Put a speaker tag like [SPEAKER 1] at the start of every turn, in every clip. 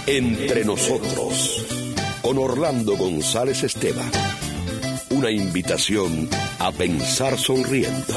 [SPEAKER 1] Entre nosotros, con Orlando González Esteban. Una invitación a pensar sonriendo.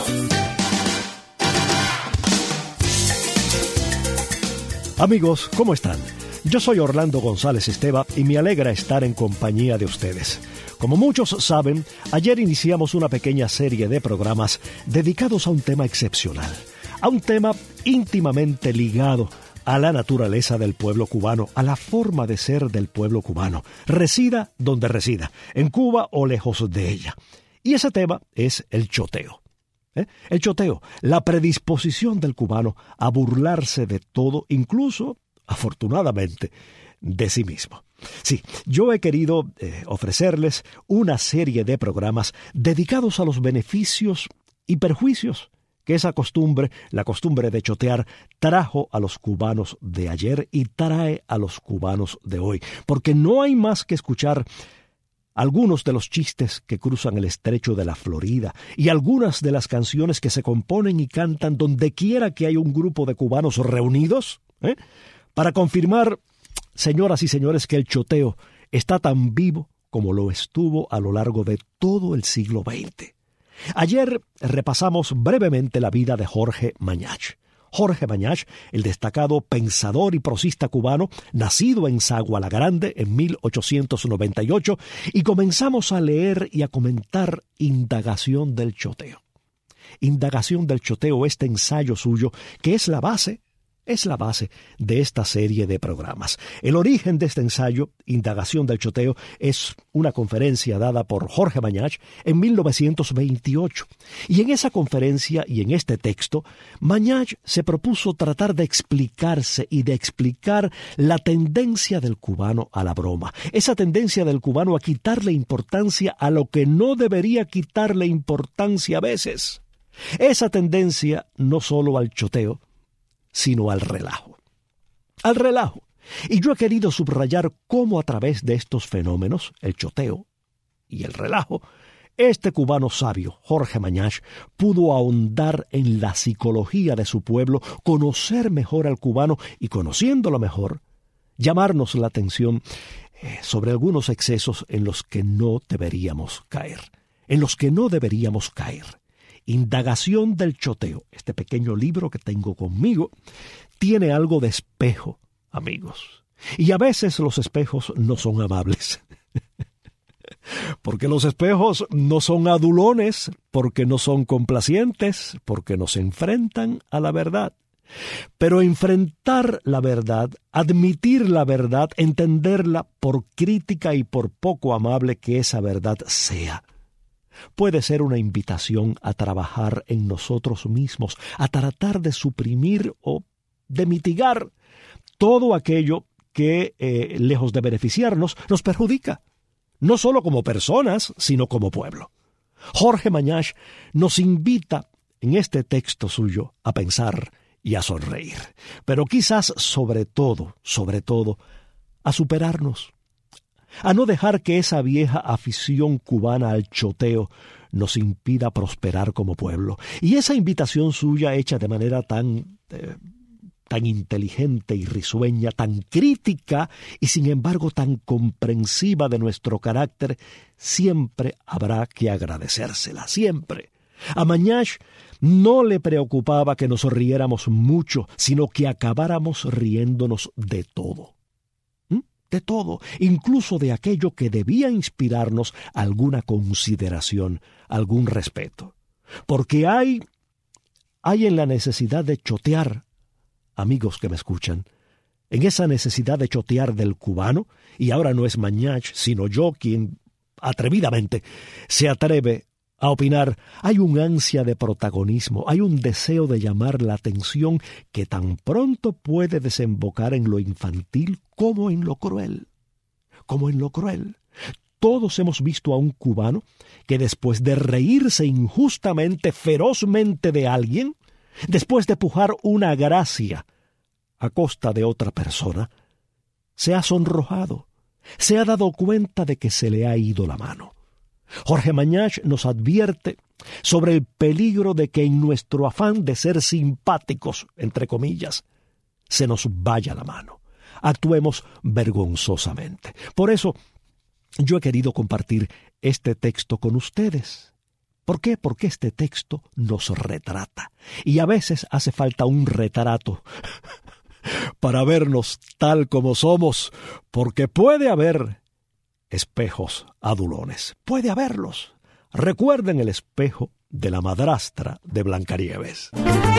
[SPEAKER 2] Amigos, ¿cómo están? Yo soy Orlando González Esteban y me alegra estar en compañía de ustedes. Como muchos saben, ayer iniciamos una pequeña serie de programas dedicados a un tema excepcional, a un tema íntimamente ligado a la naturaleza del pueblo cubano, a la forma de ser del pueblo cubano, resida donde resida, en Cuba o lejos de ella. Y ese tema es el choteo. El choteo, la predisposición del cubano a burlarse de todo, incluso, afortunadamente, de sí mismo. Sí, yo he querido ofrecerles una serie de programas dedicados a los beneficios y perjuicios que esa costumbre, la costumbre de chotear, trajo a los cubanos de ayer y trae a los cubanos de hoy. Porque no hay más que escuchar algunos de los chistes que cruzan el estrecho de la Florida y algunas de las canciones que se componen y cantan donde quiera que haya un grupo de cubanos reunidos, para confirmar, señoras y señores, que el choteo está tan vivo como lo estuvo a lo largo de todo el siglo XX. Ayer repasamos brevemente la vida de Jorge Mañach. Jorge Mañach, el destacado pensador y prosista cubano, nacido en Sagua la Grande en 1898, y comenzamos a leer y a comentar Indagación del choteo. Indagación del choteo, este ensayo suyo, que es la base de esta serie de programas. El origen de este ensayo, Indagación del choteo, es una conferencia dada por Jorge Mañach en 1928. Y en esa conferencia y en este texto, Mañach se propuso tratar de explicarse y de explicar la tendencia del cubano a la broma. Esa tendencia del cubano a quitarle importancia a lo que no debería quitarle importancia a veces. Esa tendencia no solo al choteo, sino al relajo. Al relajo. Y yo he querido subrayar cómo a través de estos fenómenos, el choteo y el relajo, este cubano sabio, Jorge Mañach, pudo ahondar en la psicología de su pueblo, conocer mejor al cubano y, conociéndolo mejor, llamarnos la atención sobre algunos excesos en los que no deberíamos caer. Indagación del choteo, este pequeño libro que tengo conmigo, tiene algo de espejo, amigos. Y a veces los espejos no son amables. Porque los espejos no son adulones, porque no son complacientes, porque nos enfrentan a la verdad. Pero enfrentar la verdad, admitir la verdad, entenderla por crítica y por poco amable que esa verdad sea, puede ser una invitación a trabajar en nosotros mismos, a tratar de suprimir o de mitigar todo aquello que, lejos de beneficiarnos, nos perjudica, no solo como personas, sino como pueblo. Jorge Mañach nos invita en este texto suyo a pensar y a sonreír, pero quizás sobre todo, a superarnos, a no dejar que esa vieja afición cubana al choteo nos impida prosperar como pueblo. Y esa invitación suya, hecha de manera tan inteligente y risueña, tan crítica y sin embargo tan comprensiva de nuestro carácter, siempre habrá que agradecérsela, siempre. A Mañach no le preocupaba que nos riéramos mucho, sino que acabáramos riéndonos de todo. De todo, incluso de aquello que debía inspirarnos alguna consideración, algún respeto. Porque hay en la necesidad de chotear, amigos que me escuchan, en esa necesidad de chotear del cubano, y ahora no es Mañach, sino yo quien atrevidamente se atreve a opinar, hay un ansia de protagonismo, hay un deseo de llamar la atención que tan pronto puede desembocar en lo infantil como en lo cruel. Todos hemos visto a un cubano que después de reírse injustamente, ferozmente de alguien, después de pujar una gracia a costa de otra persona, se ha sonrojado, se ha dado cuenta de que se le ha ido la mano. Jorge Mañach nos advierte sobre el peligro de que en nuestro afán de ser simpáticos, entre comillas, se nos vaya la mano. actuemos vergonzosamente. Por eso, yo he querido compartir este texto con ustedes. ¿Por qué? Porque este texto nos retrata. Y a veces hace falta un retrato para vernos tal como somos, porque puede haber espejos adulones. Puede haberlos. Recuerden el espejo de la madrastra de Blancanieves.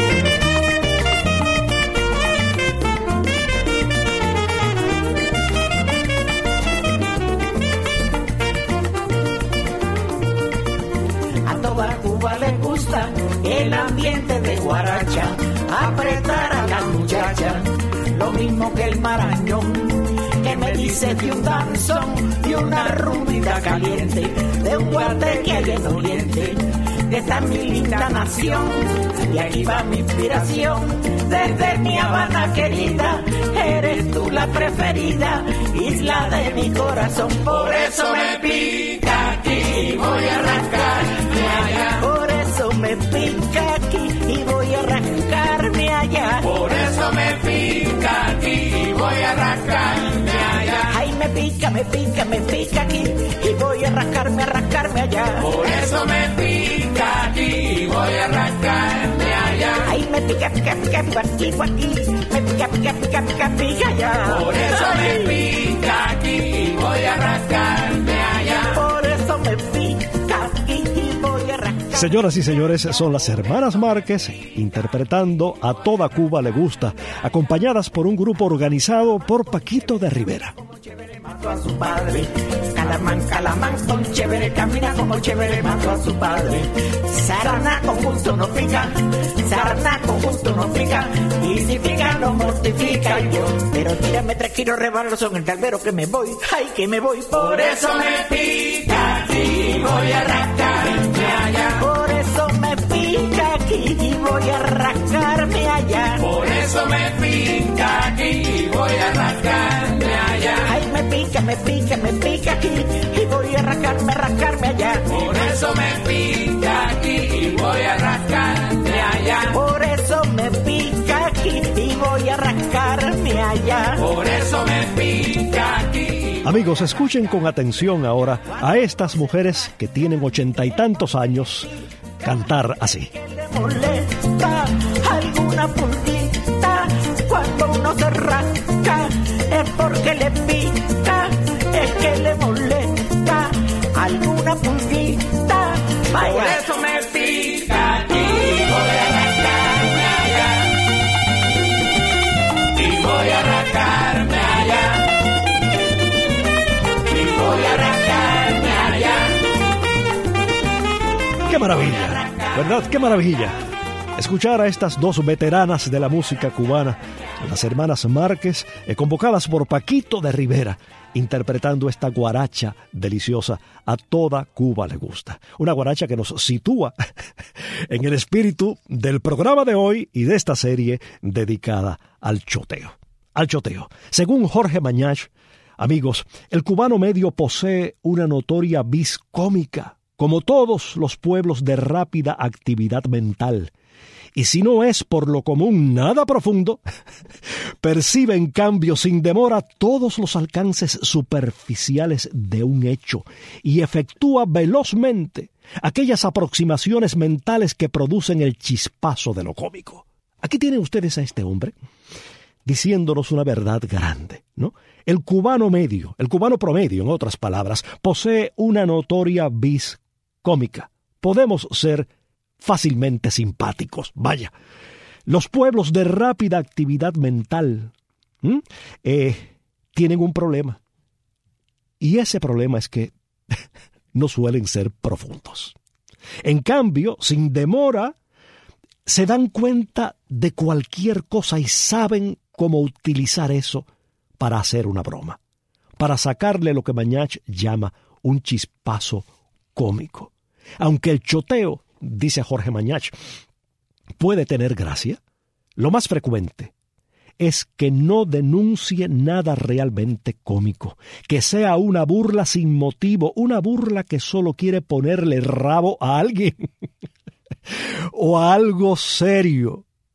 [SPEAKER 3] A toda Cuba le gusta el ambiente de guaracha, apretar a la muchacha, lo mismo que el marañón, que me dice de un danzón, de una rumbita caliente, de un guate que hay en Oriente, de esta mi linda nación, y aquí va mi inspiración, desde mi Habana querida, eres tú la preferida, isla de mi corazón, por eso me pica aquí, voy a arrancarme allá, por eso me pica aquí, y voy a arrancarme allá,
[SPEAKER 4] por eso me pica aquí, y voy a arrancarme allá,
[SPEAKER 3] ay me pica aquí, y voy a arrancarme allá,
[SPEAKER 4] por eso me pica aquí, y voy a arrancarme allá,
[SPEAKER 3] ay me pica aquí, me pica allá,
[SPEAKER 4] por eso me pica aquí, y voy a arrancarme allá,
[SPEAKER 3] por eso me pica aquí, y voy a arrancarme.
[SPEAKER 2] Señoras y señores, son las hermanas Márquez interpretando A Toda Cuba le Gusta, acompañadas por un grupo organizado por Paquito de Rivera.
[SPEAKER 3] Mató a su padre, Calamán, con chévere, camina como chévere, mató a su padre. Sarana con gusto no pica, y si pica no mortifica yo. Pero tírame 3 kilos rebaloso en el calvero que me voy, ay que me voy.
[SPEAKER 4] por eso me pica aquí, y voy a arrancarme allá,
[SPEAKER 3] Por eso me pica aquí y voy a arrancarme allá.
[SPEAKER 4] por eso me pica aquí, y voy a arrancarme allá,
[SPEAKER 3] Ay, me pica aquí y voy a arrancarme allá.
[SPEAKER 4] por eso me pica aquí, y voy a arrancarme allá,
[SPEAKER 3] Por eso me pica aquí y voy a arrancarme allá.
[SPEAKER 4] por eso me pica aquí.
[SPEAKER 2] Amigos, escuchen con atención ahora a estas mujeres que tienen 80 y tantos años cantar así.
[SPEAKER 3] Le molesta alguna pulguita cuando uno se rasca, es porque le pica, es que le molesta alguna pulguita. Vaya.
[SPEAKER 4] Por eso me pica aquí, voy a arrancarme allá, y voy a arrancarme allá, y voy a arrancarme allá.
[SPEAKER 2] ¡Qué maravilla! ¿Verdad? ¡Qué maravilla! Escuchar a estas dos veteranas de la música cubana, las hermanas Márquez, convocadas por Paquito de Rivera, interpretando esta guaracha deliciosa, A Toda Cuba le Gusta. Una guaracha que nos sitúa en el espíritu del programa de hoy y de esta serie dedicada al choteo. Al choteo. Según Jorge Mañach, amigos, el cubano medio posee una notoria vis cómica, como todos los pueblos de rápida actividad mental. Y si no es por lo común nada profundo, percibe en cambio sin demora todos los alcances superficiales de un hecho y efectúa velozmente aquellas aproximaciones mentales que producen el chispazo de lo cómico. Aquí tienen ustedes a este hombre diciéndonos una verdad grande, ¿no? El cubano medio, el cubano promedio, en otras palabras, posee una notoria vis cómica. Podemos ser fácilmente simpáticos. Vaya, los pueblos de rápida actividad mental tienen un problema. Y ese problema es que no suelen ser profundos. En cambio, sin demora, se dan cuenta de cualquier cosa y saben cómo utilizar eso para hacer una broma, para sacarle lo que Mañach llama un chispazo cómico. Aunque el choteo, dice Jorge Mañach, puede tener gracia, lo más frecuente es que no denuncie nada realmente cómico, que sea una burla sin motivo, una burla que solo quiere ponerle rabo a alguien o a algo serio.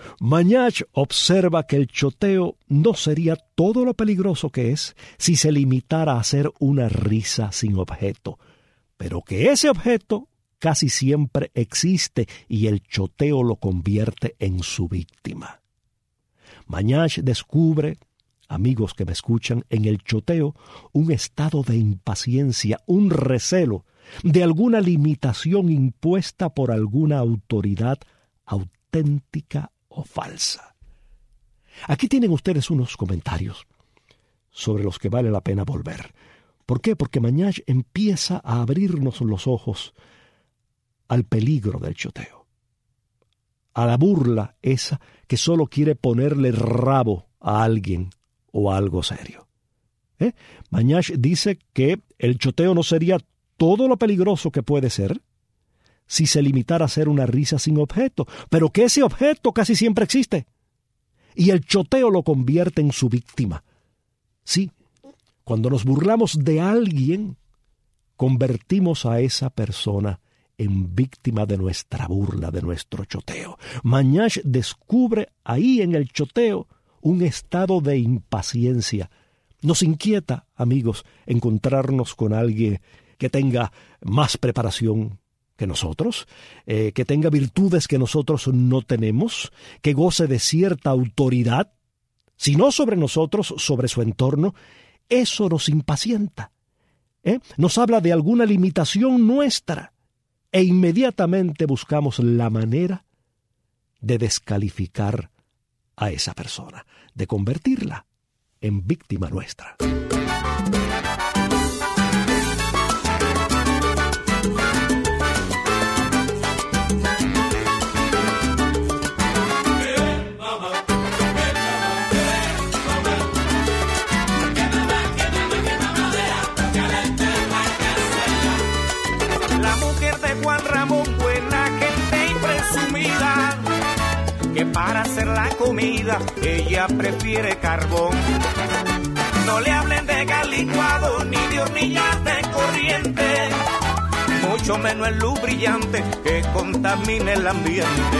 [SPEAKER 2] Mañach observa que el choteo no sería todo lo peligroso que es si se limitara a hacer una risa sin objeto, pero que ese objeto casi siempre existe y el choteo lo convierte en su víctima. Mañach descubre, amigos que me escuchan, en el choteo un estado de impaciencia, un recelo de alguna limitación impuesta por alguna autoridad auténtica o falsa. Aquí tienen ustedes unos comentarios sobre los que vale la pena volver. ¿Por qué? Porque Mañach empieza a abrirnos los ojos al peligro del choteo, a la burla esa que solo quiere ponerle rabo a alguien o a algo serio. Mañach dice que el choteo no sería todo lo peligroso que puede ser si se limitara a hacer una risa sin objeto, pero que ese objeto casi siempre existe, y el choteo lo convierte en su víctima. Sí, cuando nos burlamos de alguien, convertimos a esa persona en víctima de nuestra burla, de nuestro choteo. Mañach descubre ahí en el choteo un estado de impaciencia. Nos inquieta, amigos, encontrarnos con alguien que tenga más preparación que nosotros, que tenga virtudes que nosotros no tenemos, que goce de cierta autoridad, si no sobre nosotros, sobre su entorno. Eso nos impacienta. Nos habla de alguna limitación nuestra e inmediatamente buscamos la manera de descalificar a esa persona, de convertirla en víctima nuestra.
[SPEAKER 5] Para hacer la comida, ella prefiere carbón. No le hablen de gas licuado ni de hornillas de corriente, mucho menos el luz brillante que contamine el ambiente.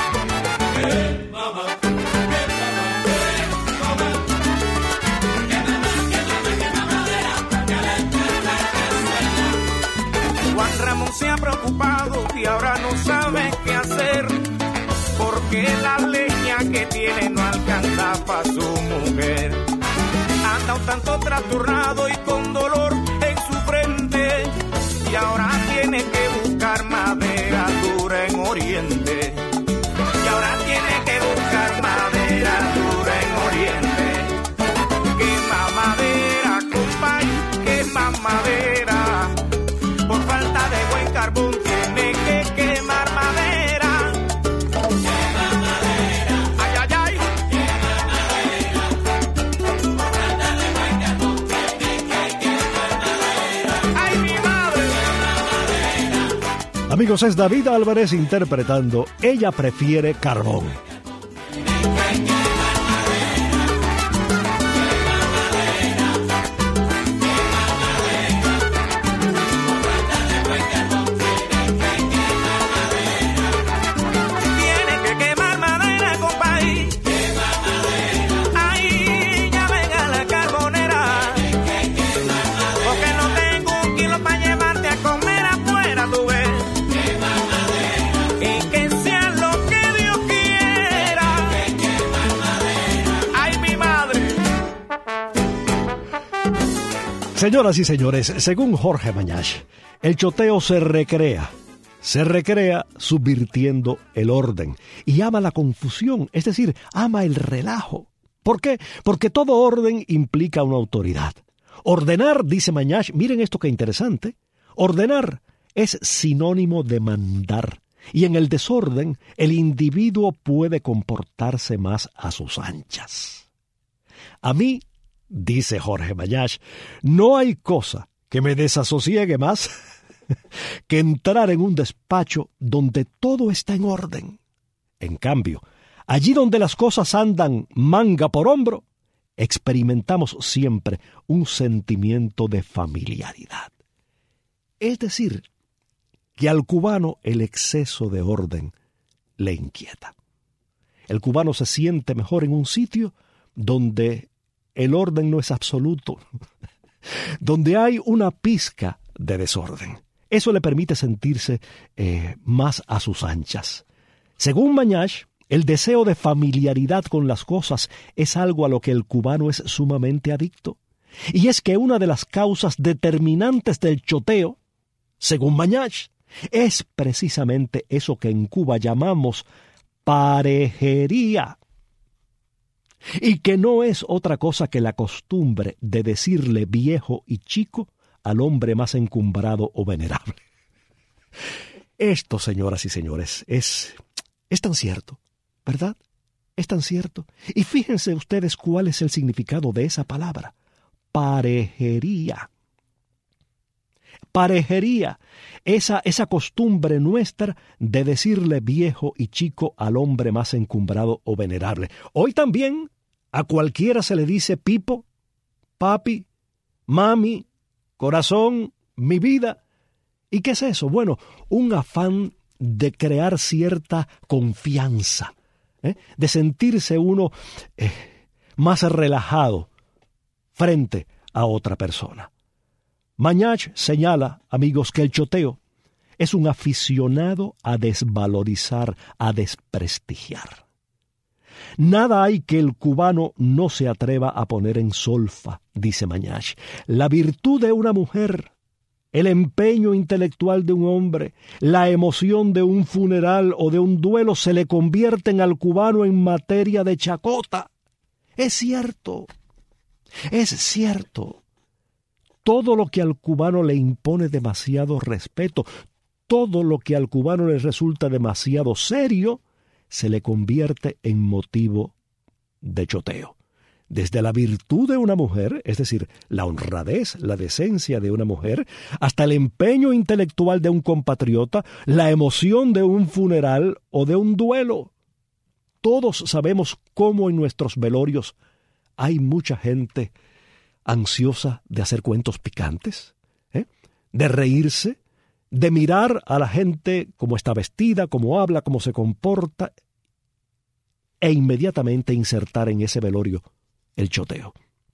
[SPEAKER 5] Juan Ramón se ha preocupado y ahora no sabe qué hacer, porque la leña que tiene no alcanza para su mujer. Anda un tanto trastornado y con dolor en su frente, y ahora tiene que buscar madera dura en Oriente. Y ahora tiene que buscar madera dura en Oriente. Quema madera, compay, quema madera. Por falta de buen carbón tiene que quemar madera.
[SPEAKER 2] Amigos, es David Álvarez interpretando Ella prefiere carbón. Señoras y señores, según Jorge Mañach, el choteo se recrea subvirtiendo el orden y ama la confusión, es decir, ama el relajo. ¿Por qué? Porque todo orden implica una autoridad. Ordenar, dice Mañach, miren esto que interesante, ordenar es sinónimo de mandar, y en el desorden el individuo puede comportarse más a sus anchas. A mí, dice Jorge Mañach, no hay cosa que me desasosiegue más que entrar en un despacho donde todo está en orden. En cambio, allí donde las cosas andan manga por hombro, experimentamos siempre un sentimiento de familiaridad. Es decir, que al cubano el exceso de orden le inquieta. El cubano se siente mejor en un sitio donde el orden no es absoluto, donde hay una pizca de desorden. Eso le permite sentirse más a sus anchas. Según Mañach, el deseo de familiaridad con las cosas es algo a lo que el cubano es sumamente adicto. Y es que una de las causas determinantes del choteo, según Mañach, es precisamente eso que en Cuba llamamos parejería, y que no es otra cosa que la costumbre de decirle viejo y chico al hombre más encumbrado o venerable. Esto, señoras y señores, es tan cierto, ¿verdad? Es tan cierto. Y fíjense ustedes cuál es el significado de esa palabra, parejería. Parejería, esa costumbre nuestra de decirle viejo y chico al hombre más encumbrado o venerable. Hoy también a cualquiera se le dice pipo, papi, mami, corazón, mi vida. ¿Y qué es eso? Bueno, un afán de crear cierta confianza, de sentirse uno más relajado frente a otra persona. Mañach señala, amigos, que el choteo es un aficionado a desvalorizar, a desprestigiar. Nada hay que el cubano no se atreva a poner en solfa, dice Mañach. La virtud de una mujer, el empeño intelectual de un hombre, la emoción de un funeral o de un duelo se le convierten al cubano en materia de chacota. Es cierto, es cierto. Todo lo que al cubano le impone demasiado respeto, todo lo que al cubano le resulta demasiado serio, se le convierte en motivo de choteo. Desde la virtud de una mujer, es decir, la honradez, la decencia de una mujer, hasta el empeño intelectual de un compatriota, la emoción de un funeral o de un duelo. Todos sabemos cómo en nuestros velorios hay mucha gente ansiosa de hacer cuentos picantes, de reírse, de mirar a la gente cómo está vestida, cómo habla, cómo se comporta, e inmediatamente insertar en ese velorio el choteo.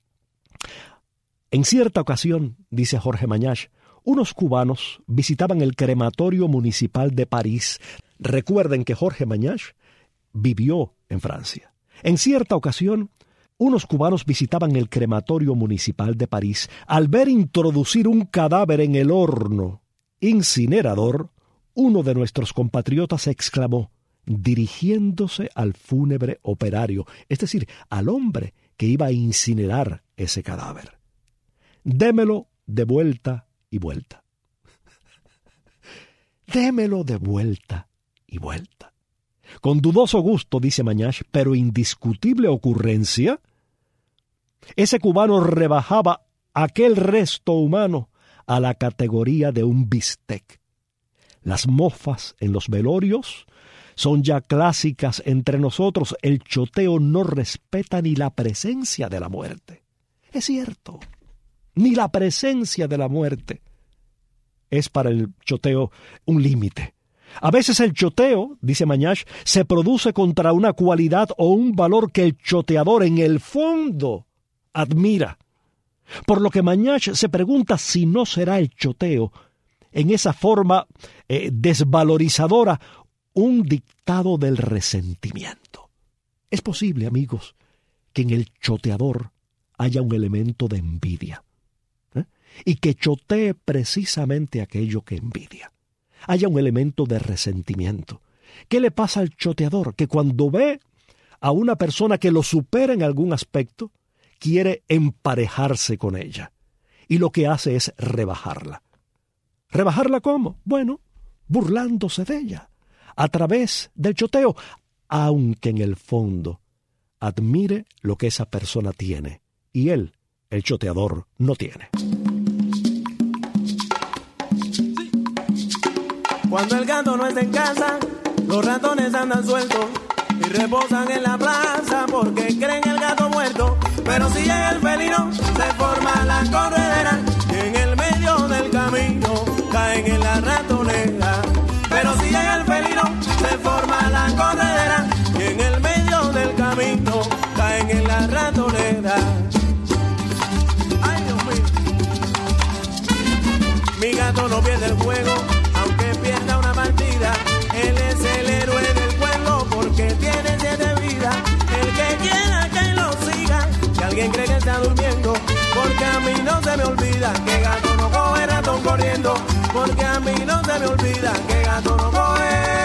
[SPEAKER 2] En cierta ocasión, dice Jorge Mañach, unos cubanos visitaban el crematorio municipal de París. Recuerden que Jorge Mañach vivió en Francia. En cierta ocasión, unos cubanos visitaban el crematorio municipal de París. Al ver introducir un cadáver en el horno incinerador, uno de nuestros compatriotas exclamó, dirigiéndose al fúnebre operario, es decir, al hombre que iba a incinerar ese cadáver: démelo de vuelta y vuelta. Démelo de vuelta y vuelta. Con dudoso gusto, dice Mañach, pero indiscutible ocurrencia, ese cubano rebajaba aquel resto humano a la categoría de un bistec. Las mofas en los velorios son ya clásicas entre nosotros. El choteo no respeta ni la presencia de la muerte. Es cierto, ni la presencia de la muerte es para el choteo un límite. A veces el choteo, dice Mañach, se produce contra una cualidad o un valor que el choteador en el fondo admira. Por lo que Mañach se pregunta si no será el choteo, en esa forma desvalorizadora, un dictado del resentimiento. Es posible, amigos, que en el choteador haya un elemento de envidia, y que chotee precisamente aquello que envidia. Haya un elemento de resentimiento. ¿Qué le pasa al choteador? Que cuando ve a una persona que lo supera en algún aspecto, quiere emparejarse con ella, y lo que hace es rebajarla. ¿Rebajarla cómo? Bueno, burlándose de ella, a través del choteo, aunque en el fondo admire lo que esa persona tiene, y él, el choteador, no tiene.
[SPEAKER 6] Cuando el gato no está en casa, los ratones andan sueltos y reposan en la plaza porque creen el gato muerto. Pero si llega el felino, se forma la corredera y en el medio del camino caen en la ratonera. Pero si llega el felino, se forma la corredera y en el medio alguien cree que está durmiendo, porque a mí no se me olvida que gato no coge ratón corriendo, porque a mí no se me olvida que gato no coge,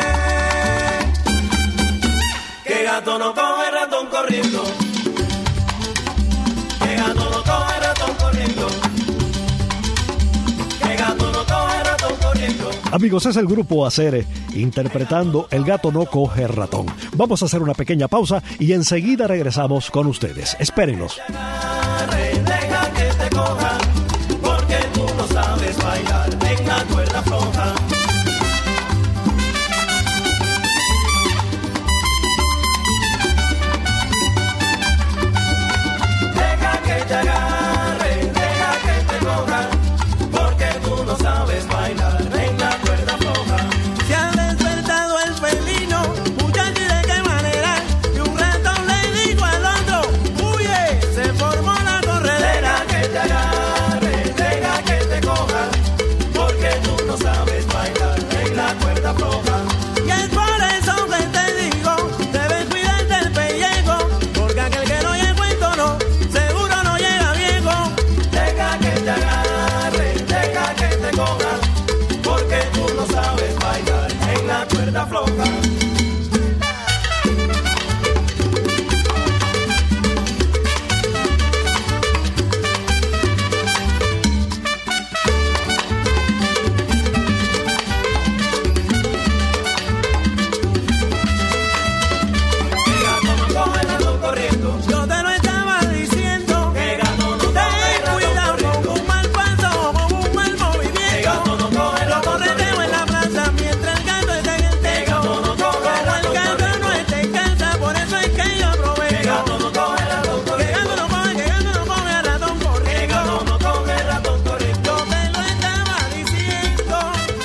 [SPEAKER 6] que gato no coge ratón corriendo, que gato no coge ratón corriendo, que gato no coge ratón corriendo.
[SPEAKER 2] Amigos, es el grupo Acere interpretando El gato no coge ratón. Vamos a hacer una pequeña pausa y enseguida regresamos con ustedes. Espérenos.
[SPEAKER 6] Deja que te coja, porque tú no sabes bailar en la cuerda floja. Deja que te agarre, deja que te coja, porque tú no sabes bailar en la cuerda floja. Se ha despertado el felino, muchacho, ¿y de qué manera? Y un ratón le dijo al otro, huye, se formó la corredera. Deja que te agarre, deja que te coja, porque tú no sabes bailar en la cuerda floja. Y es por eso que te digo, debes cuidarte el pellejo, porque aquel que no llega cuento no, seguro no llega viejo. Deja que te agarre, deja que te coja, porque tú no sabes bailar en la cuerda floja. Yo te lo estaba diciendo, ten cuidado con un mal paso o con un mal movimiento. Lo correteo en la plaza mientras el gato está en el techo. Como el gato no está en casa, por eso es que yo aprovecho. Que gato no coge ratón corriendo. Yo te lo estaba diciendo.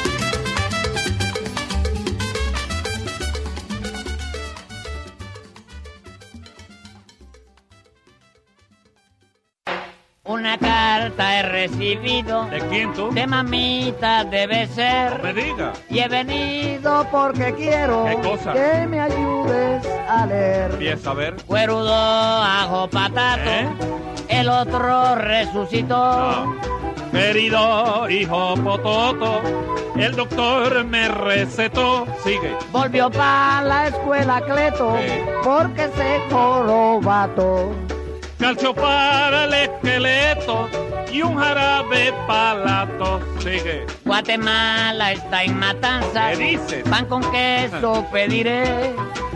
[SPEAKER 7] Una carta he recibido.
[SPEAKER 8] ¿De quién tú?
[SPEAKER 7] De mamita debe ser.
[SPEAKER 8] Me diga.
[SPEAKER 7] Y he venido porque quiero
[SPEAKER 8] ¿Qué cosa?
[SPEAKER 7] que me ayudes a leer.
[SPEAKER 8] Empieza a ver.
[SPEAKER 7] Cuerudo, ajo, patato. El otro resucitó.
[SPEAKER 8] Ah. Querido hijo Pototo, el doctor me recetó. Sigue.
[SPEAKER 7] Volvió para la escuela Cleto porque se jorobato.
[SPEAKER 8] Calcio para el esqueleto y un jarabe para la tos. Sigue.
[SPEAKER 7] Guatemala está en matanza.
[SPEAKER 8] ¿Qué dices?
[SPEAKER 7] Pan con queso pediré.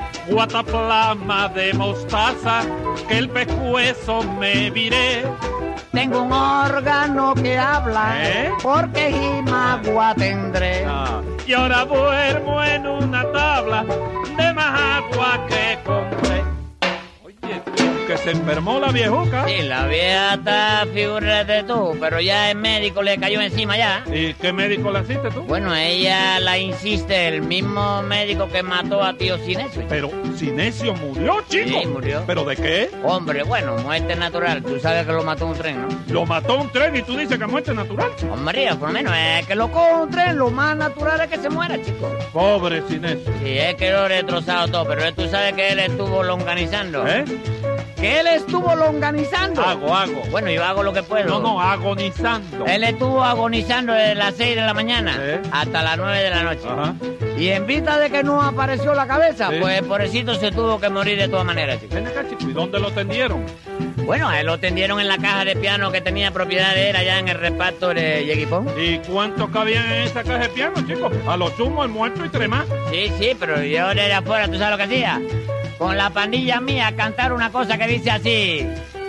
[SPEAKER 8] Guataplama de mostaza, que el pescuezo me viré.
[SPEAKER 7] Tengo un órgano que habla porque jimagua tendré.
[SPEAKER 8] Ah. Y ahora duermo en una tabla de más agua que compré. Oye, que se enfermó la viejuca.
[SPEAKER 7] Sí, la vieja está figúrate tú, pero ya el médico le cayó encima ya.
[SPEAKER 8] ¿Y qué médico le hiciste tú?
[SPEAKER 7] Bueno, ella la insiste, el mismo médico que mató a tío Sinesio.
[SPEAKER 8] Pero Sinesio murió, chico.
[SPEAKER 7] Sí, murió.
[SPEAKER 8] ¿Pero de qué?
[SPEAKER 7] Hombre, bueno, muerte natural. Tú sabes que lo mató un tren, ¿no?
[SPEAKER 8] Lo mató un tren y tú dices que muerte natural.
[SPEAKER 7] Hombre, por lo menos es que lo coja un tren, lo más natural es que se muera, chico.
[SPEAKER 8] Pobre Sinesio.
[SPEAKER 7] Sí, es que lo he destrozado todo, pero tú sabes que él estuvo longanizando. Que él estuvo longanizando.
[SPEAKER 8] Hago.
[SPEAKER 7] Bueno, yo hago lo que puedo.
[SPEAKER 8] No, agonizando.
[SPEAKER 7] Él estuvo agonizando desde las 6 de la mañana hasta las 9 de la noche.
[SPEAKER 8] Ajá.
[SPEAKER 7] Y en vista de que no apareció la cabeza,
[SPEAKER 8] Sí.
[SPEAKER 7] pues pobrecito se tuvo que morir de todas maneras, chico.
[SPEAKER 8] Ven acá, chico, ¿y dónde lo tendieron?
[SPEAKER 7] Bueno, a él lo tendieron en la caja de piano que tenía propiedad de él allá en el reparto de Yeguipón.
[SPEAKER 8] ¿Y cuántos cabían en esa caja de piano, chico? A lo sumo, el muerto y tres más.
[SPEAKER 7] Sí, pero yo desde afuera, ¿tú sabes lo que hacía? Con la pandilla mía cantar una cosa que dice así: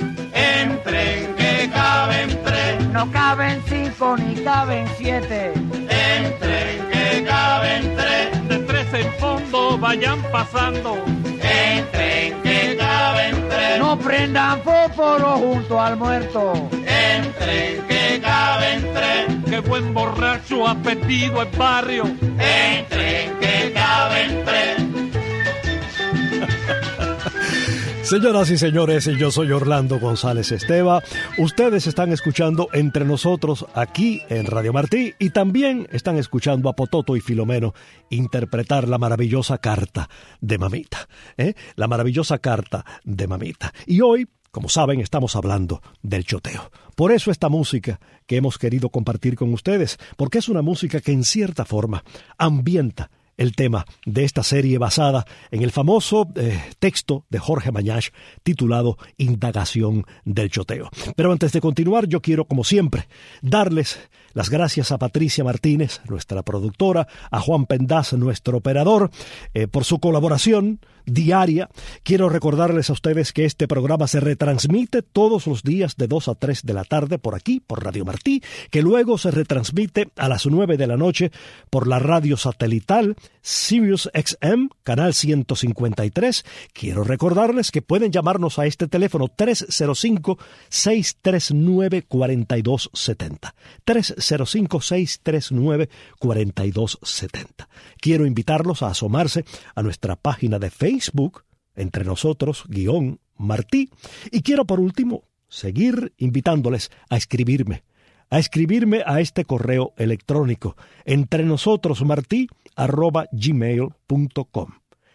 [SPEAKER 6] Entren, que caben tres.
[SPEAKER 7] no caben 5 ni caben 7.
[SPEAKER 6] Entren, que caben tres.
[SPEAKER 8] De tres en fondo vayan pasando.
[SPEAKER 6] Entren, que caben tres.
[SPEAKER 7] No prendan fósforo junto al muerto.
[SPEAKER 6] Entren, que caben tres.
[SPEAKER 8] Qué buen borracho ha perdido el barrio.
[SPEAKER 6] Entren, que caben tres.
[SPEAKER 2] Señoras y señores, yo soy Orlando González Esteva. Ustedes están escuchando Entre Nosotros aquí en Radio Martí y también están escuchando a Pototo y Filomeno interpretar la maravillosa carta de Mamita. La maravillosa carta de Mamita. Y hoy, Como saben, estamos hablando del choteo. Por eso esta música que hemos querido compartir con ustedes, porque es una música que en cierta forma ambienta el tema de esta serie basada en el famoso texto de Jorge Mañach titulado Indagación del choteo. Pero antes de continuar, yo quiero, como siempre, darles las gracias a Patricia Martínez, nuestra productora, a Juan Pendaz, nuestro operador, por su colaboración diaria. Quiero recordarles a ustedes que este programa se retransmite todos los días de 2 a 3 de la tarde por aquí, por Radio Martí, que luego se retransmite a las 9 de la noche por la radio satelital Sirius XM, canal 153. Quiero recordarles que pueden llamarnos a este teléfono 305-639-4270. 305-639-4270. Quiero invitarlos a asomarse a nuestra página de Facebook, Entre Nosotros _Martí. Y quiero por último seguir invitándoles a escribirme a este correo electrónico entrenosotrosmarti@gmail.com.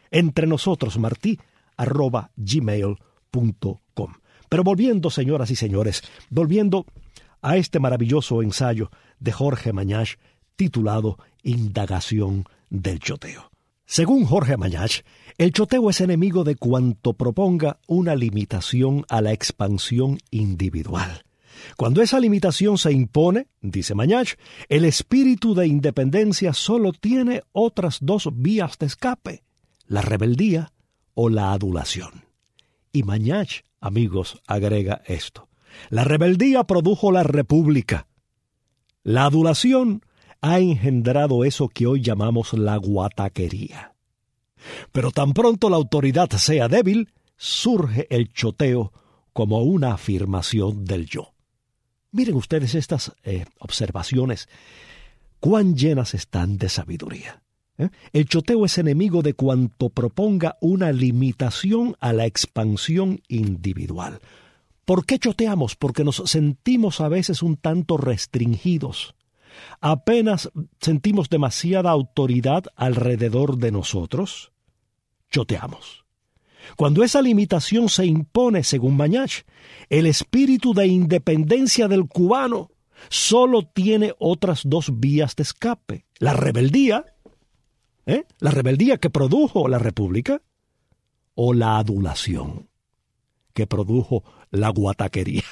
[SPEAKER 2] entrenosotrosmarti@gmail.com. Pero volviendo, señoras y señores, volviendo a este maravilloso ensayo de Jorge Mañach titulado Indagación del choteo. Según Jorge Mañach, el choteo es enemigo de cuanto proponga una limitación a la expansión individual. Cuando esa limitación se impone, dice Mañach, el espíritu de independencia solo tiene otras dos vías de escape, la rebeldía o la adulación. Y Mañach, amigos, agrega esto: la rebeldía produjo la república. La adulación ha engendrado eso que hoy llamamos la guataquería. Pero tan pronto la autoridad sea débil, surge el choteo como una afirmación del yo. Miren ustedes estas observaciones, cuán llenas están de sabiduría. El choteo es enemigo de cuanto proponga una limitación a la expansión individual. ¿Por qué choteamos? Porque nos sentimos a veces un tanto restringidos. Apenas sentimos demasiada autoridad alrededor de nosotros, choteamos. Cuando esa limitación se impone, según Mañach, el espíritu de independencia del cubano solo tiene otras dos vías de escape: la rebeldía que produjo la república, o la adulación que produjo la guataquería.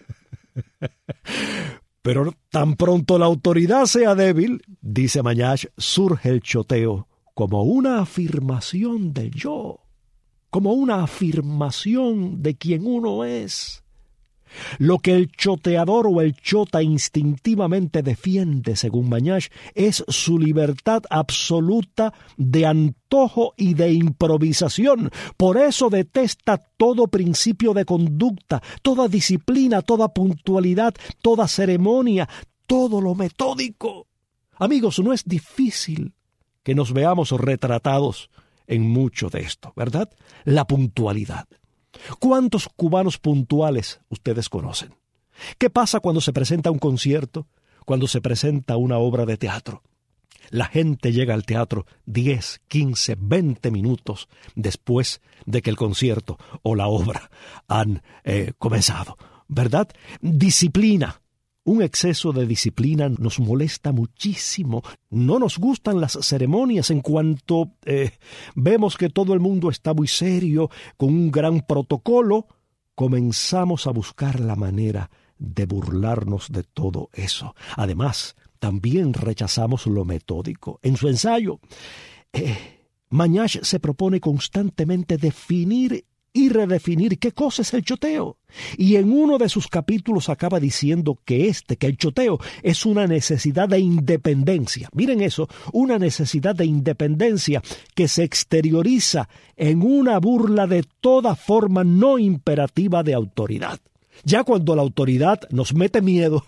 [SPEAKER 2] Pero tan pronto la autoridad sea débil, dice Mañach, surge el choteo como una afirmación del yo, como una afirmación de quien uno es. Lo que el choteador o el chota instintivamente defiende, según Mañach, es su libertad absoluta de antojo y de improvisación. Por eso detesta todo principio de conducta, toda disciplina, toda puntualidad, toda ceremonia, todo lo metódico. Amigos, no es difícil que nos veamos retratados en mucho de esto, ¿verdad? La puntualidad. ¿Cuántos cubanos puntuales ustedes conocen? ¿Qué pasa cuando se presenta un concierto? Cuando se presenta una obra de teatro. La gente llega al teatro 10, 15, 20 minutos después de que el concierto o la obra han comenzado, ¿verdad? Disciplina. Un exceso de disciplina nos molesta muchísimo. No nos gustan las ceremonias. En cuanto vemos que todo el mundo está muy serio, con un gran protocolo, comenzamos a buscar la manera de burlarnos de todo eso. Además, también rechazamos lo metódico. En su ensayo, Mañach se propone constantemente definir y redefinir qué cosa es el choteo. Y en uno de sus capítulos acaba diciendo que el choteo es una necesidad de independencia. Miren eso, una necesidad de independencia que se exterioriza en una burla de toda forma no imperativa de autoridad. Ya cuando la autoridad nos mete miedo,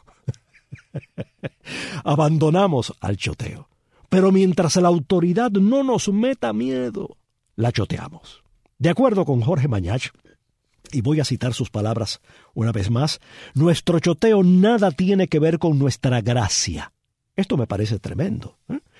[SPEAKER 2] abandonamos al choteo. Pero mientras la autoridad no nos meta miedo, la choteamos. De acuerdo con Jorge Mañach, y voy a citar sus palabras una vez más, nuestro choteo nada tiene que ver con nuestra gracia. Esto me parece tremendo.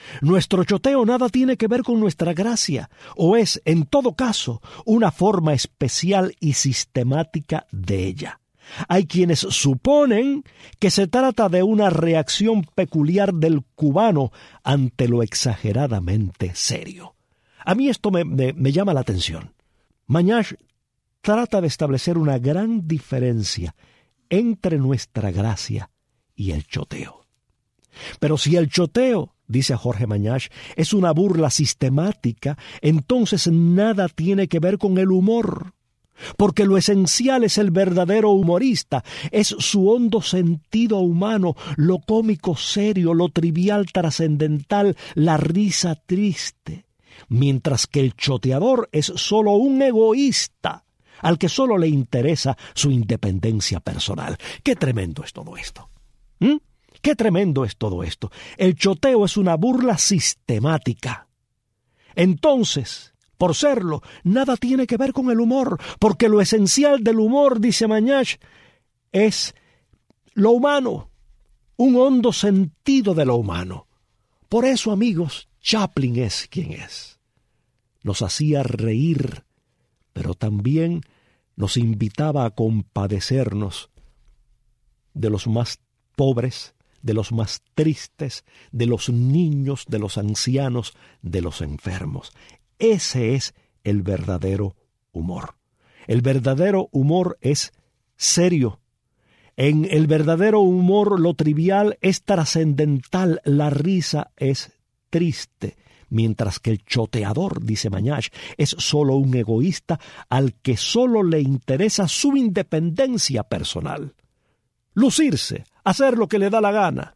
[SPEAKER 2] Nuestro choteo nada tiene que ver con nuestra gracia, o es, en todo caso, una forma especial y sistemática de ella. Hay quienes suponen que se trata de una reacción peculiar del cubano ante lo exageradamente serio. A mí esto me llama la atención. Mañach trata de establecer una gran diferencia entre nuestra gracia y el choteo. Pero si el choteo, dice Jorge Mañach, es una burla sistemática, entonces nada tiene que ver con el humor. Porque lo esencial es el verdadero humorista, es su hondo sentido humano, lo cómico serio, lo trivial trascendental, la risa triste. Mientras que el choteador es solo un egoísta, al que solo le interesa su independencia personal. ¡Qué tremendo es todo esto! ¡Qué tremendo es todo esto! El choteo es una burla sistemática. Entonces, por serlo, nada tiene que ver con el humor, porque lo esencial del humor, dice Mañach, es lo humano, un hondo sentido de lo humano. Por eso, amigos, Chaplin es quien es. Nos hacía reír, pero también nos invitaba a compadecernos de los más pobres, de los más tristes, de los niños, de los ancianos, de los enfermos. Ese es el verdadero humor. El verdadero humor es serio. En el verdadero humor lo trivial es trascendental, la risa es triste, mientras que el choteador, dice Mañach, es solo un egoísta al que solo le interesa su independencia personal. Lucirse, hacer lo que le da la gana,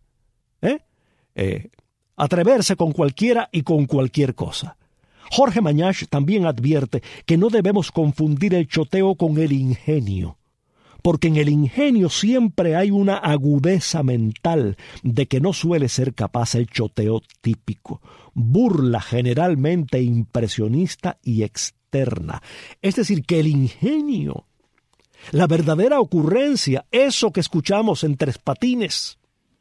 [SPEAKER 2] atreverse con cualquiera y con cualquier cosa. Jorge Mañach también advierte que no debemos confundir el choteo con el ingenio, porque en el ingenio siempre hay una agudeza mental de que no suele ser capaz el choteo típico, burla generalmente impresionista y externa. Es decir, que el ingenio, la verdadera ocurrencia, eso que escuchamos en Tres Patines,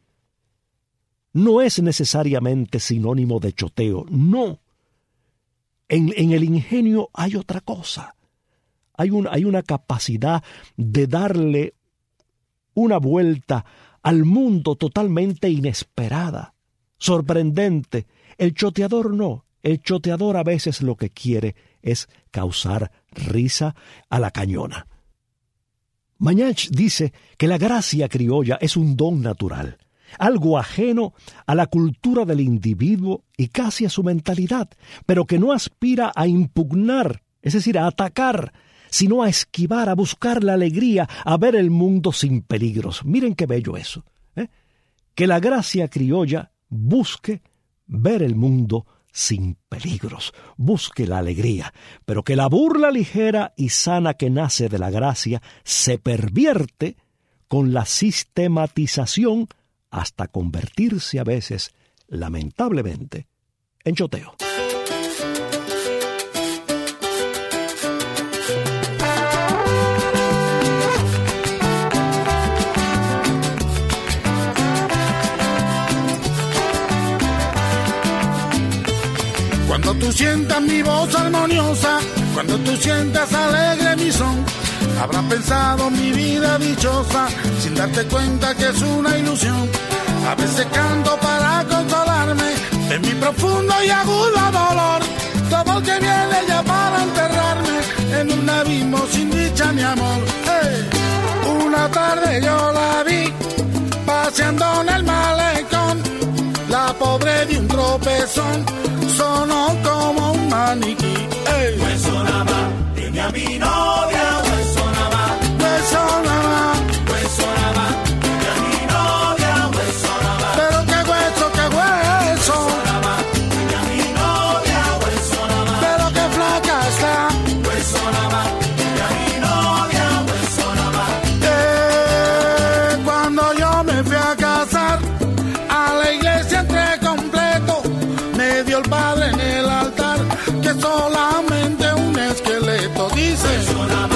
[SPEAKER 2] no es necesariamente sinónimo de choteo, no. En el ingenio hay otra cosa. Hay una capacidad de darle una vuelta al mundo totalmente inesperada, sorprendente. El choteador no. El choteador a veces lo que quiere es causar risa a la cañona. Mañach dice que la gracia criolla es un don natural, algo ajeno a la cultura del individuo y casi a su mentalidad, pero que no aspira a impugnar, es decir, a atacar, sino a esquivar, a buscar la alegría, a ver el mundo sin peligros. Miren qué bello eso, que la gracia criolla busque ver el mundo sin peligros, busque la alegría, pero que la burla ligera y sana que nace de la gracia se pervierte con la sistematización hasta convertirse a veces, lamentablemente, en choteo.
[SPEAKER 9] Cuando tú sientas mi voz armoniosa, cuando tú sientas alegre mi son, habrás pensado mi vida dichosa, sin darte cuenta que es una ilusión. A veces canto para consolarme de mi profundo y agudo dolor, todo el que viene ya para enterrarme en un abismo sin dicha ni amor. Una tarde yo la vi paseando en el malecón, la pobre de un tropezón sonó como un maniquí.
[SPEAKER 10] Hueso nada más, dime a mi novia, hueso nada más,
[SPEAKER 9] hueso nada más,
[SPEAKER 10] hueso nada más, dime a mi novia, hueso nada más.
[SPEAKER 9] Pero qué hueso,
[SPEAKER 10] hueso nada más, dime a mi novia, hueso nada más.
[SPEAKER 9] Pero qué flaca está,
[SPEAKER 10] hueso nada más, dime a mi novia, hueso nada más.
[SPEAKER 9] Cuando yo me fui a casar, a la iglesia entré completo, me dio el padre en el altar, que solamente un esqueleto dice.
[SPEAKER 10] Hueso nada más.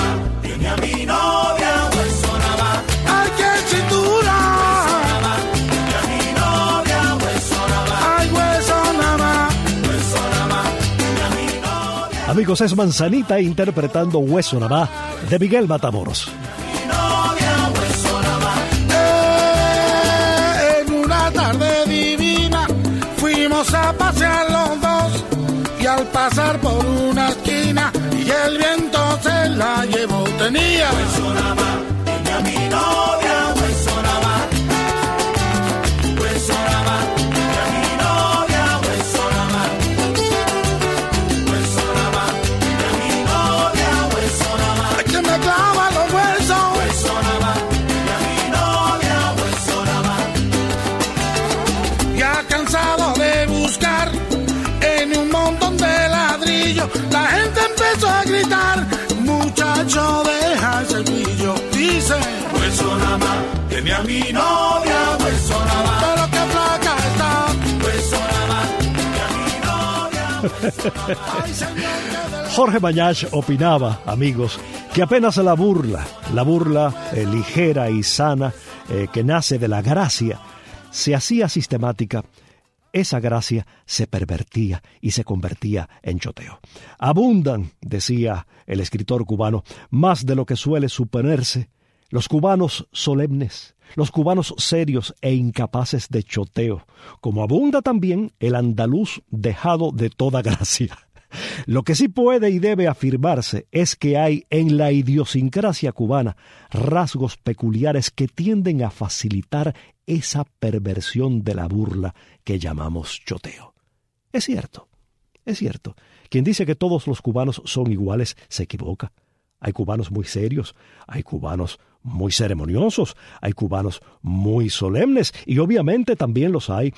[SPEAKER 2] Amigos, es Manzanita interpretando Hueso Nada Más de Miguel Matamoros.
[SPEAKER 9] En una tarde divina fuimos a pasear los dos y al pasar por una esquina y el viento se la llevó. Tenía hueso nada más, tenía mi novia, hueso nada más, hueso nada más, tenía mi novia, hueso nada más, hueso nada más, tenía mi novia, hueso nada más. Es que me clava los huesos, hueso nada más, tenía mi novia, hueso nada más. Ya cansado de buscar en un montón de ladrillos, la gente empezó a gritar: muchacho, deja ese brillo. Dice, hueso nada más, tenía mi novia, hueso nada más, pero qué flaca está, hueso nada más, tenía mi novia.
[SPEAKER 2] Jorge Mañach opinaba, amigos, que apenas la burla ligera y sana que nace de la gracia, se hacía sistemática, esa gracia se pervertía y se convertía en choteo. Abundan, decía el escritor cubano, más de lo que suele suponerse, los cubanos solemnes, los cubanos serios e incapaces de choteo, como abunda también el andaluz dejado de toda gracia. Lo que sí puede y debe afirmarse es que hay en la idiosincrasia cubana rasgos peculiares que tienden a facilitar esa perversión de la burla que llamamos choteo. Es cierto. Quien dice que todos los cubanos son iguales se equivoca. Hay cubanos muy serios, hay cubanos muy ceremoniosos, hay cubanos muy solemnes y obviamente también los hay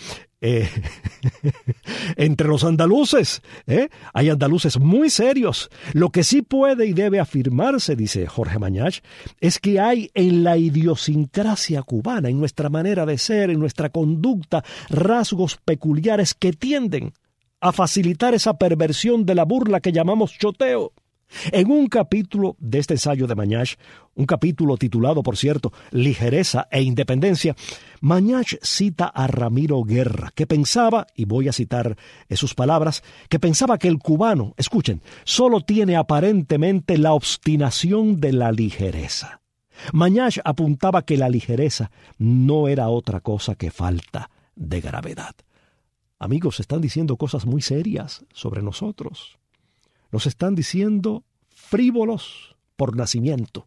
[SPEAKER 2] entre los andaluces. Hay andaluces muy serios. Lo que sí puede y debe afirmarse, dice Jorge Mañach, es que hay en la idiosincrasia cubana, en nuestra manera de ser, en nuestra conducta, rasgos peculiares que tienden a facilitar esa perversión de la burla que llamamos choteo. En un capítulo de este ensayo de Mañach, un capítulo titulado, por cierto, Ligereza e Independencia, Mañach cita a Ramiro Guerra, que pensaba, y voy a citar sus palabras, que pensaba que el cubano, escuchen, solo tiene aparentemente la obstinación de la ligereza. Mañach apuntaba que la ligereza no era otra cosa que falta de gravedad. Amigos, están diciendo cosas muy serias sobre nosotros. Nos están diciendo frívolos por nacimiento,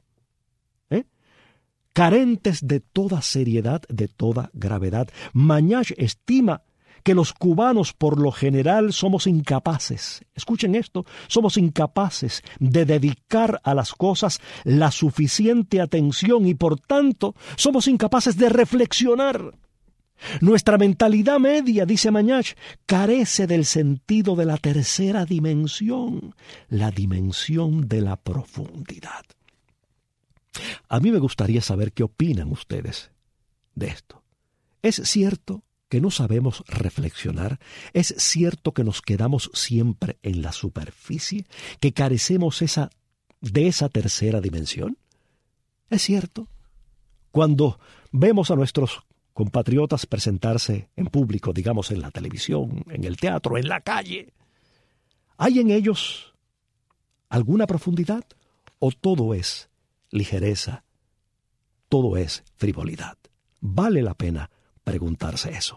[SPEAKER 2] carentes de toda seriedad, de toda gravedad. Mañach estima que los cubanos por lo general somos incapaces, escuchen esto, somos incapaces de dedicar a las cosas la suficiente atención y por tanto somos incapaces de reflexionar. Nuestra mentalidad media, dice Mañach, carece del sentido de la tercera dimensión, la dimensión de la profundidad. A mí me gustaría saber qué opinan ustedes de esto. ¿Es cierto que no sabemos reflexionar? ¿Es cierto que nos quedamos siempre en la superficie? ¿Que carecemos de esa tercera dimensión? ¿Es cierto? Cuando vemos a nuestros compatriotas presentarse en público, digamos en la televisión, en el teatro, en la calle, ¿hay en ellos alguna profundidad? ¿O todo es ligereza, todo es frivolidad? Vale la pena preguntarse eso.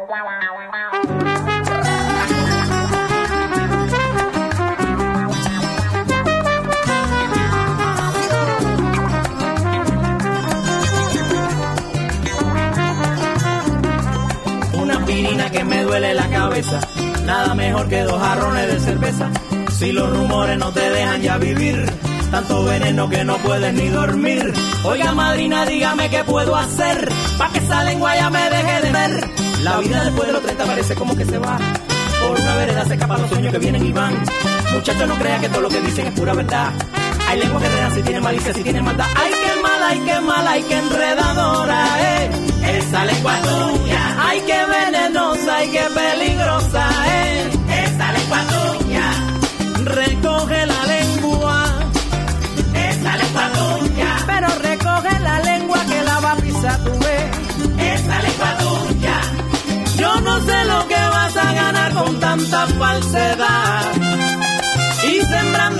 [SPEAKER 6] Una aspirina que me duele la cabeza, nada mejor que 2 jarrones de cerveza. Si los rumores no te dejan ya vivir, tanto veneno que no puedes ni dormir. Oiga, madrina, dígame qué puedo hacer pa' que esa lengua ya me deje de ver. La vida después de los 30 parece como que se va, por una vereda se escapan los sueños que vienen y van. Muchachos, no crean que todo lo que dicen es pura verdad. Hay lengua que enreda si tiene malicia, si tiene maldad. Ay, qué mala, ay, qué mala, ay, qué enredadora, esa lengua tuya. Ay, qué venenosa, ay, qué peligrosa, esa lengua tuya. Recoge la lengua, esa lengua tuya. Pero recoge la lengua que la va a pisar tu vez, esa lengua tuya. Yo no sé lo que vas a ganar con tanta falsedad. Y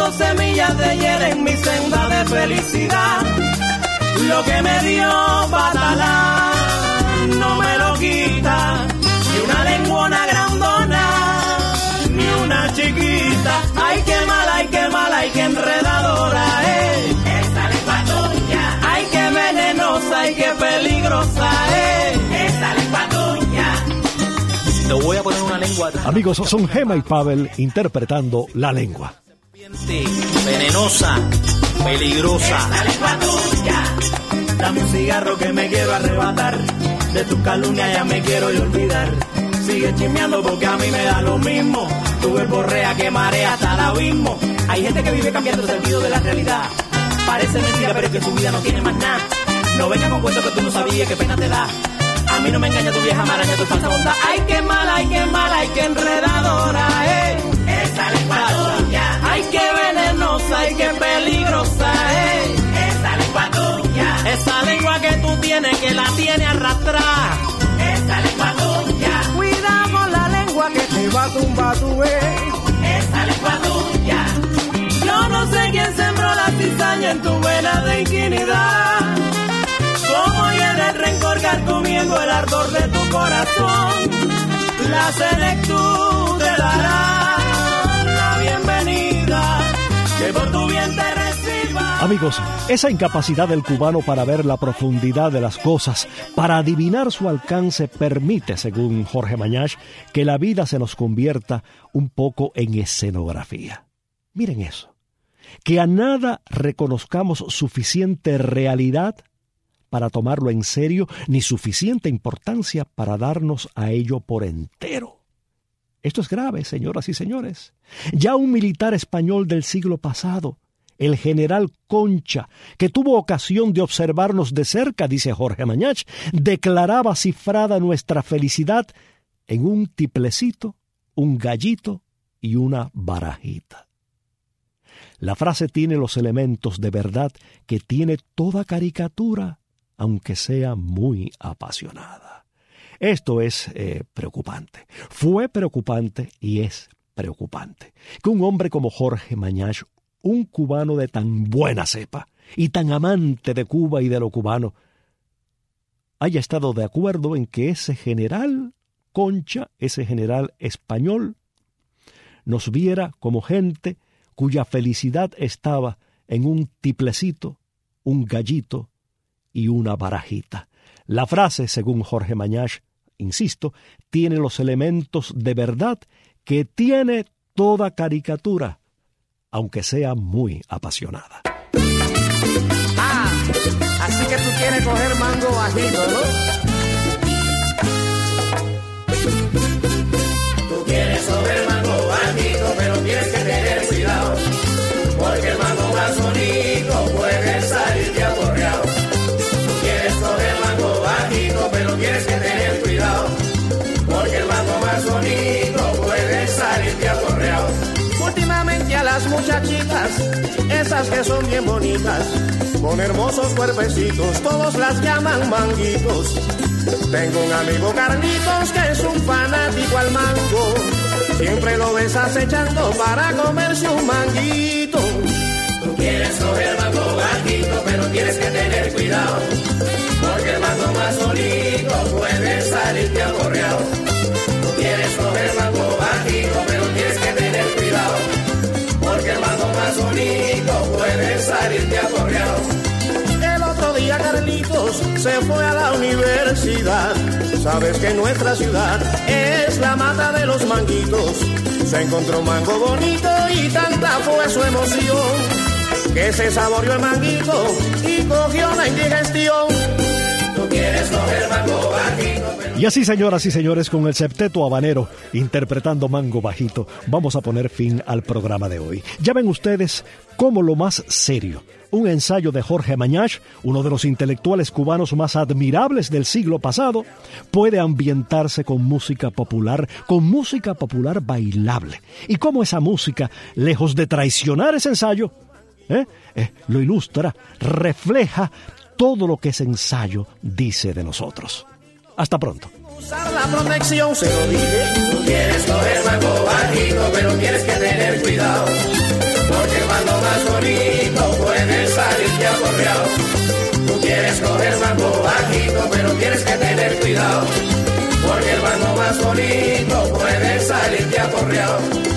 [SPEAKER 6] sembrando semillas de hiel en mi senda de felicidad. Lo que me dio Batalá no me lo quita, ni una lenguona grandona, ni una chiquita. Ay, qué mala, ay, qué mala, ay, qué enredadora, esa lengua tuya. Ay, qué venenosa, ay, qué peligrosa, esa lengua tuya.
[SPEAKER 11] Te voy a poner una lengua.
[SPEAKER 2] Amigos, son Gema y Pavel interpretando La Lengua.
[SPEAKER 11] Venenosa, peligrosa.
[SPEAKER 6] Esa lengua tuya. Dame un cigarro que me quiero arrebatar. De tu calumnia ya me quiero olvidar. Sigue chismeando porque a mí me da lo mismo. Tu verborrea que marea hasta el abismo. Hay gente que vive cambiando el sentido de la realidad. Parece mentira pero es que su vida no tiene más nada. No venga con cuentos que tú no sabías, qué pena te da. A mí no me engaña tu vieja maraña, tu falsa bondad. Ay, qué mala, ay, qué mala, ay, qué enredadora, esa lengua tuya. Ay, qué venenosa, ay, qué peligrosa, esa lengua tuya. Esa lengua que tú tienes, que la tiene arrastrada. Esa lengua tuya. Cuidado con la lengua que te va a tumbar tu esa lengua tuya. Yo no sé quién sembró la cizaña en tu vena de inquinidad. Como hiere el rencor carcomiendo el ardor de tu corazón. La senectud te dará la bienvenida, que por tu bien te reciba.
[SPEAKER 2] Amigos, esa incapacidad del cubano para ver la profundidad de las cosas, para adivinar su alcance, permite, según Jorge Mañach, que la vida se nos convierta un poco en escenografía. Miren eso, que a nada reconozcamos suficiente realidad para tomarlo en serio, ni suficiente importancia para darnos a ello por entero. Esto es grave, señoras y señores. Ya un militar español del siglo pasado, el general Concha, que tuvo ocasión de observarnos de cerca, dice Jorge Mañach, declaraba cifrada nuestra felicidad en un tiplecito, un gallito y una barajita. La frase tiene los elementos de verdad que tiene toda caricatura, aunque sea muy apasionada. Esto es preocupante. Fue preocupante y es preocupante que un hombre como Jorge Mañach, un cubano de tan buena cepa y tan amante de Cuba y de lo cubano, haya estado de acuerdo en que ese general Concha, ese general español, nos viera como gente cuya felicidad estaba en un tiplecito, un gallito y una barajita. La frase, según Jorge Mañach, insisto, tiene los elementos de verdad que tiene toda caricatura, aunque sea muy apasionada.
[SPEAKER 6] Ah, así que tú quieres coger mango bajito, ¿no? Tú quieres coger mango bajito, pero tienes que tener cuidado, porque el mango más bonito puede salir de aporreado. Pero tienes que tener cuidado, porque el mango más bonito puede salir de aporreado. Últimamente a las muchachitas, esas que son bien bonitas, con hermosos cuerpecitos, todos las llaman manguitos. Tengo un amigo Carlitos que es un fanático al mango, siempre lo ves acechando para comerse un manguito. Tú quieres coger mango bajito, pero tienes que tener cuidado, porque el mango más bonito puede salirte aporreado. Tú quieres coger mango bajito, pero tienes que tener cuidado, porque el mango más bonito puede salirte aporreado. El otro día Carlitos se fue a la universidad. Sabes que nuestra ciudad es la mata de los manguitos. Se encontró un mango bonito y tanta fue su emoción que se saboreó el manguito y cogió la indigestión. Tú quieres coger mango bajito.
[SPEAKER 2] Y así, señoras y señores, con el septeto habanero interpretando Mango Bajito, vamos a poner fin al programa de hoy. Ya ven ustedes cómo lo más serio, un ensayo de Jorge Mañach, uno de los intelectuales cubanos más admirables del siglo pasado, puede ambientarse con música popular bailable. Y cómo esa música, lejos de traicionar ese ensayo, lo ilustra, refleja todo lo que ese ensayo dice de nosotros. Hasta pronto.
[SPEAKER 6] Usar la protección, se lo dije. Tú quieres coger mango bajito, pero tienes que tener cuidado, porque el mango
[SPEAKER 12] más bonito puede salirte aporreado. Tú quieres coger mango bajito, pero tienes que tener cuidado, porque el mango más bonito puede salirte aporreado.